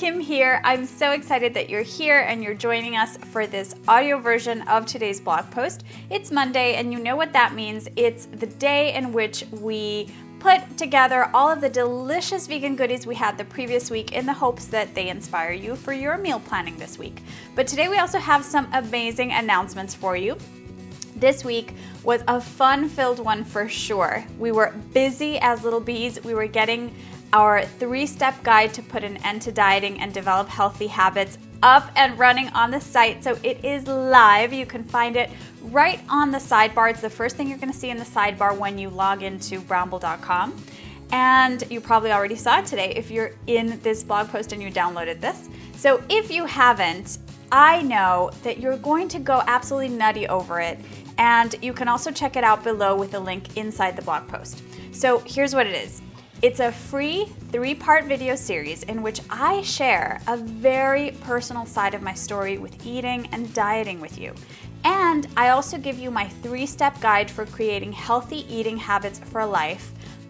Kim here. I'm so excited that you're here and you're joining us for this audio version of today's blog post. It's Monday, and you know what that means. It's the day in which we put together all of the delicious vegan goodies we had the previous week in the hopes that they inspire you for your meal planning this week. But today we also have some amazing announcements for you. This week was a fun-filled one for sure. We were busy as little bees. We were getting our 3-step guide to put an end to dieting and develop healthy habits up and running on the site. So it is live. You can find it right on the sidebar. It's the first thing you're going to see in the sidebar when you log into brownbull.com. And you probably already saw it today if you're in this blog post and you downloaded this. So if you haven't, I know that you're going to go absolutely nutty over it. And you can also check it out below with a link inside the blog post. So here's what it is. It's a free 3-part video series in which I share a very personal side of my story with eating and dieting with you. And I also give you my 3-step guide for creating healthy eating habits for life,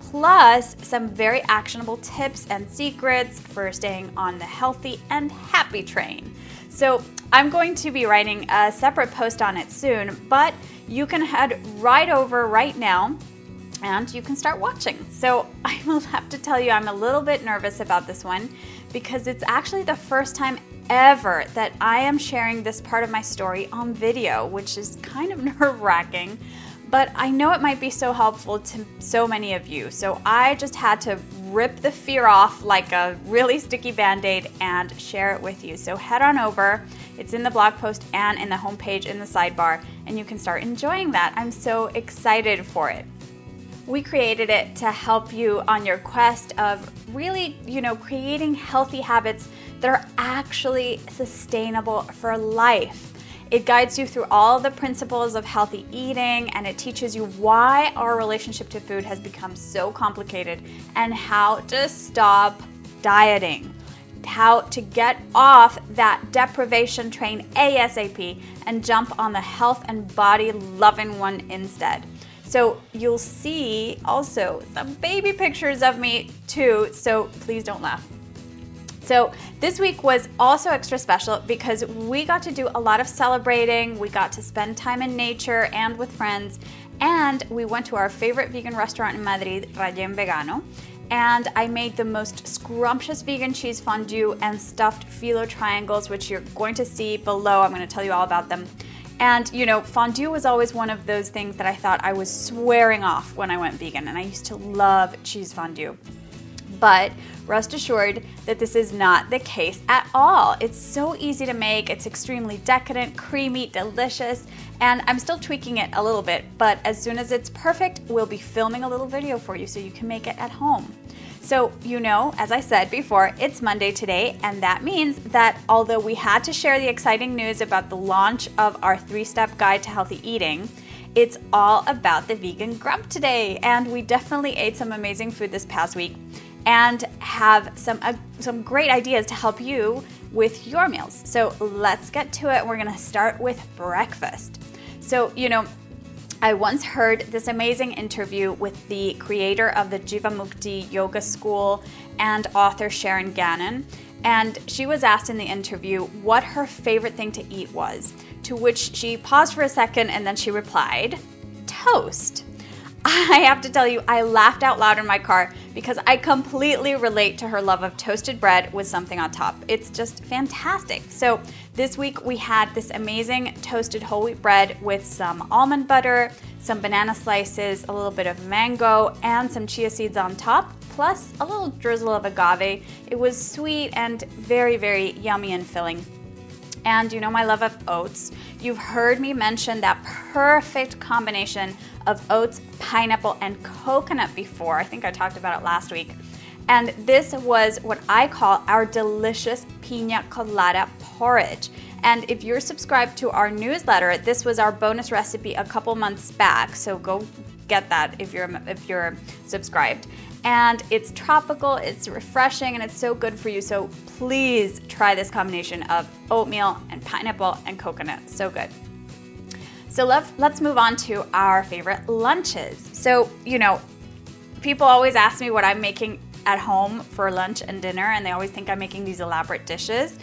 plus some very actionable tips and secrets for staying on the healthy and happy train. So I'm going to be writing a separate post on it soon, but you can head right over right now and you can start watching. So I will have to tell you, I'm a little bit nervous about this one because it's actually the first time ever that I am sharing this part of my story on video, which is kind of nerve-wracking, but I know it might be so helpful to so many of you. So I just had to rip the fear off like a really sticky Band-Aid and share it with you. So head on over. It's in the blog post and in the homepage in the sidebar, and you can start enjoying that. I'm so excited for it. We created it to help you on your quest of really, creating healthy habits that are actually sustainable for life. It guides you through all the principles of healthy eating, and it teaches you why our relationship to food has become so complicated and how to stop dieting, how to get off that deprivation train ASAP and jump on the health and body loving one instead. So you'll see also some baby pictures of me too, so please don't laugh. So this week was also extra special because we got to do a lot of celebrating, we got to spend time in nature and with friends, and we went to our favorite vegan restaurant in Madrid, Rellén Vegano, and I made the most scrumptious vegan cheese fondue and stuffed phyllo triangles, which you're going to see below. I'm going to tell you all about them. And, fondue was always one of those things that I thought I was swearing off when I went vegan, and I used to love cheese fondue. But rest assured that this is not the case at all. It's so easy to make, it's extremely decadent, creamy, delicious, and I'm still tweaking it a little bit, but as soon as it's perfect, we'll be filming a little video for you so you can make it at home. So, as I said before, it's Monday today, and that means that although we had to share the exciting news about the launch of our 3-step guide to healthy eating, it's all about the vegan grump today, and we definitely ate some amazing food this past week and have some great ideas to help you with your meals. So let's get to it. We're gonna start with breakfast. So, I once heard this amazing interview with the creator of the Jivamukti Yoga School and author Sharon Gannon, and she was asked in the interview what her favorite thing to eat was, to which she paused for a second and then she replied, toast. I have to tell you, I laughed out loud in my car because I completely relate to her love of toasted bread with something on top. It's just fantastic. So this week we had this amazing toasted whole wheat bread with some almond butter, some banana slices, a little bit of mango, and some chia seeds on top, plus a little drizzle of agave. It was sweet and very, very yummy and filling. And you know my love of oats. You've heard me mention that perfect combination of oats, pineapple, and coconut before. I think I talked about it last week. And this was what I call our delicious piña colada porridge. And if you're subscribed to our newsletter, this was our bonus recipe a couple months back. So go get that if you're subscribed. And it's tropical, it's refreshing, and it's so good for you. So please try this combination of oatmeal and pineapple and coconut. So good. So let's move on to our favorite lunches. So, people always ask me what I'm making at home for lunch and dinner, and they always think I'm making these elaborate dishes.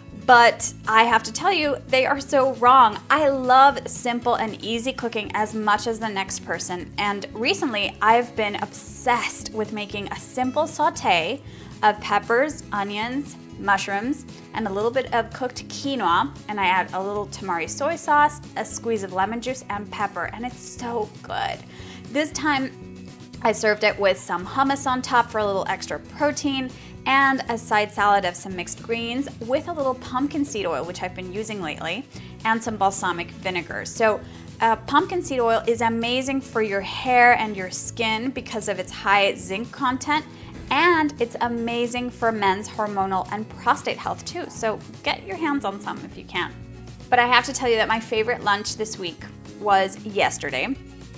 But I have to tell you, they are so wrong. I love simple and easy cooking as much as the next person. And recently, I've been obsessed with making a simple sauté of peppers, onions, mushrooms, and a little bit of cooked quinoa. And I add a little tamari soy sauce, a squeeze of lemon juice, and pepper. And it's so good. This time, I served it with some hummus on top for a little extra protein, and a side salad of some mixed greens with a little pumpkin seed oil, which I've been using lately, and some balsamic vinegar. So pumpkin seed oil is amazing for your hair and your skin because of its high zinc content, and it's amazing for men's hormonal and prostate health too. So get your hands on some if you can. But I have to tell you that my favorite lunch this week was yesterday.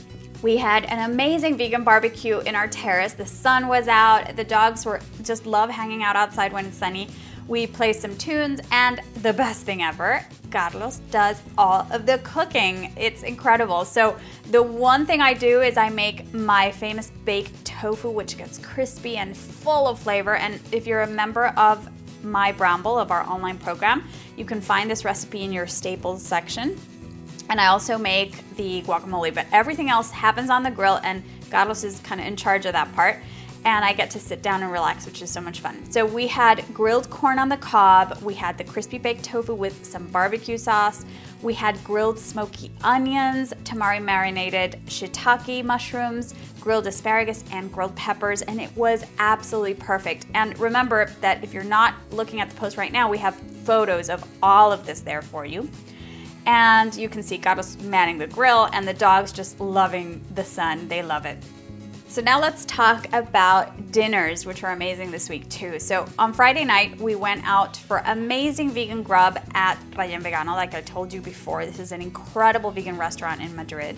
We had an amazing vegan barbecue in our terrace. The sun was out. The dogs just love hanging out outside when it's sunny. We play some tunes, and the best thing ever, Carlos does all of the cooking. It's incredible. So the one thing I do is I make my famous baked tofu, which gets crispy and full of flavor. And if you're a member of My Bramble, of our online program, you can find this recipe in your staples section. And I also make the guacamole, but everything else happens on the grill, and Carlos is kind of in charge of that part. And I get to sit down and relax, which is so much fun. So we had grilled corn on the cob. We had the crispy baked tofu with some barbecue sauce. We had grilled smoky onions, tamari marinated shiitake mushrooms, grilled asparagus, and grilled peppers. And it was absolutely perfect. And remember that if you're not looking at the post right now, we have photos of all of this there for you. And you can see Carlos manning the grill and the dogs just loving the sun. They love it. So now let's talk about dinners, which are amazing this week too. So on Friday night, we went out for amazing vegan grub at Rayen Vegano. Like I told you before, this is an incredible vegan restaurant in Madrid.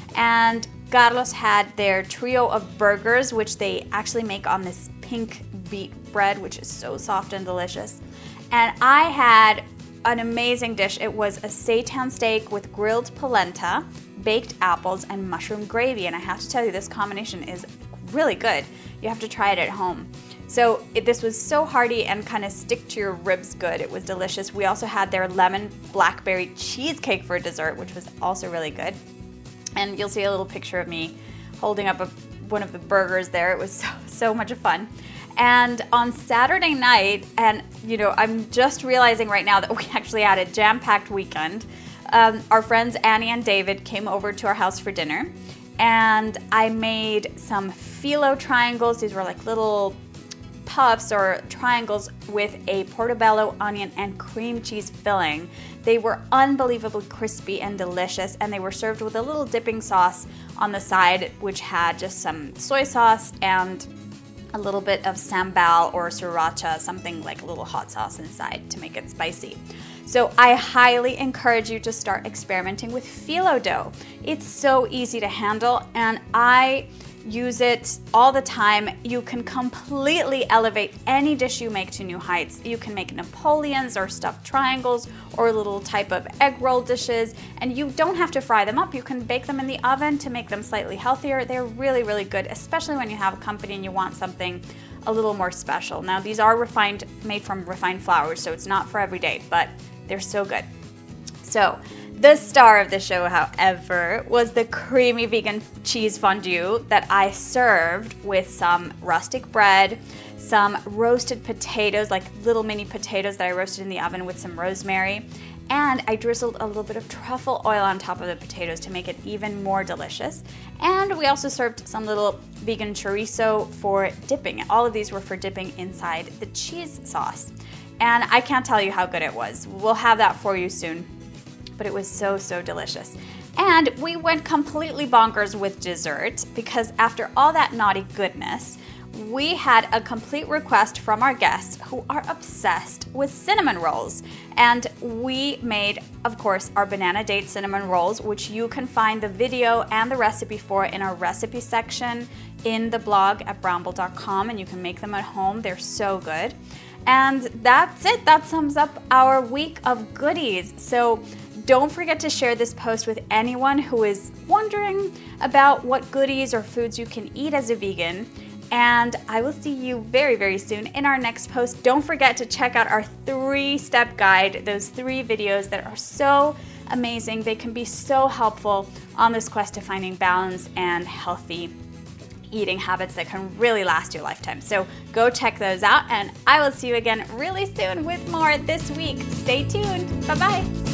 And Carlos had their trio of burgers, which they actually make on this pink beet bread, which is so soft and delicious. And I had an amazing dish. It was a seitan steak with grilled polenta, baked apples, and mushroom gravy. And I have to tell you, this combination is really good. You have to try it at home. So this was so hearty and kind of stick to your ribs good. It was delicious. We also had their lemon blackberry cheesecake for dessert, which was also really good. And you'll see a little picture of me holding up one of the burgers there. It was so much fun. And on Saturday night, and I'm just realizing right now that we actually had a jam-packed weekend. Our friends Annie and David came over to our house for dinner, and I made some phyllo triangles. These were like little puffs or triangles with a portobello onion and cream cheese filling. They were unbelievably crispy and delicious, and they were served with a little dipping sauce on the side, which had just some soy sauce and a little bit of sambal or sriracha, something like a little hot sauce inside to make it spicy. So I highly encourage you to start experimenting with phyllo dough. It's so easy to handle, and I use it all the time. You can completely elevate any dish you make to new heights. You can make Napoleons or stuffed triangles or a little type of egg roll dishes, and you don't have to fry them up. You can bake them in the oven to make them slightly healthier. They're really, really good, especially when you have a company and you want something a little more special. Now, these are made from refined flour, so it's not for every day, but they're so good. So the star of the show, however, was the creamy vegan cheese fondue that I served with some rustic bread, some roasted potatoes, like little mini potatoes that I roasted in the oven with some rosemary, and I drizzled a little bit of truffle oil on top of the potatoes to make it even more delicious. And we also served some little vegan chorizo for dipping. All of these were for dipping inside the cheese sauce. And I can't tell you how good it was. We'll have that for you soon. But it was so, so delicious. And we went completely bonkers with dessert because after all that naughty goodness, we had a complete request from our guests who are obsessed with cinnamon rolls. And we made, of course, our banana date cinnamon rolls, which you can find the video and the recipe for in our recipe section in the blog at bramble.com, and you can make them at home. They're so good. And that's it. That sums up our week of goodies. So don't forget to share this post with anyone who is wondering about what goodies or foods you can eat as a vegan. And I will see you very, very soon in our next post. Don't forget to check out our 3-step guide, those 3 videos that are so amazing. They can be so helpful on this quest to finding balance and healthy eating habits that can really last your lifetime. So go check those out, and I will see you again really soon with more this week. Stay tuned. Bye-bye.